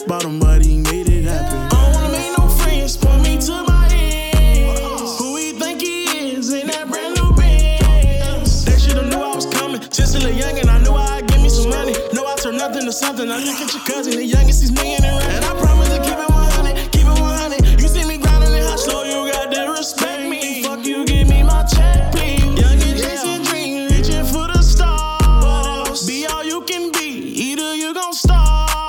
bottom, but he made it happen. I don't wanna make no friends, point me to my ends. Who he think he is in that brand new Benz? They should've knew I was coming. Just a little young and I knew I'd give me some money. Know I turn nothing to something. I look at your cousin, the youngest, he's million and rap. And I promise to keep it 100, keep it 100. You see me grinding it hot slow, you got to respect me. Fuck you, give me my check, please. Young and chasing dreams, reaching for the stars. Be all you can be, either you gon' starve.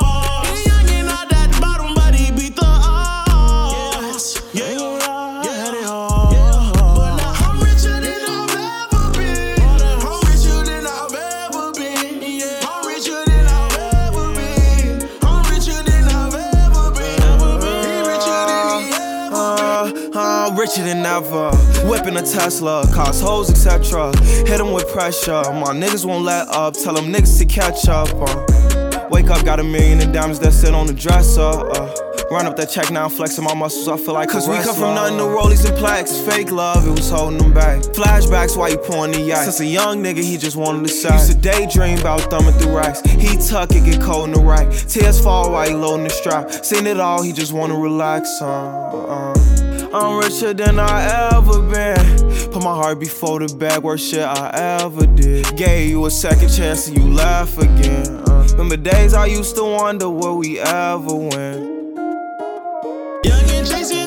Richer than ever, whipping a Tesla, cost hoes, etc. Hit them with pressure, my niggas won't let up. Tell them niggas to catch up. Wake up, got $1 million in diamonds that sit on the dresser. Run up that check now, flexing my muscles, I feel like cause we come from nothing to rollies and plaques. Fake love, it was holding them back. Flashbacks while you pouring the yak. Since a young nigga, he just wanted to shine. Used to daydream about thumbing through racks. He tuck it, get cold in the rack. Tears fall while he loading the strap. Seen it all, he just wanna relax. I'm richer than I ever been. Put my heart before the bag, worst shit I ever did. Gave you a second chance and you laugh again. Remember days I used to wonder will we ever win. Young and chasing